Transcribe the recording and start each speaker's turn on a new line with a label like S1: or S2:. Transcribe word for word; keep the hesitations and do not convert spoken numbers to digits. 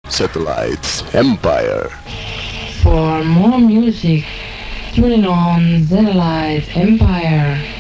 S1: Satellites Empire.
S2: For more music, tune in on Satellite Empire.